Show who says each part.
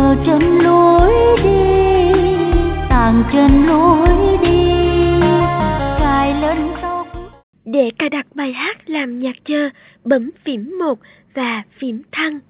Speaker 1: chân lối đi, tàng chân lối đi, cài lên tóc.
Speaker 2: Để cài đặt bài hát làm nhạc chờ, bấm phím 1 và phím thăng.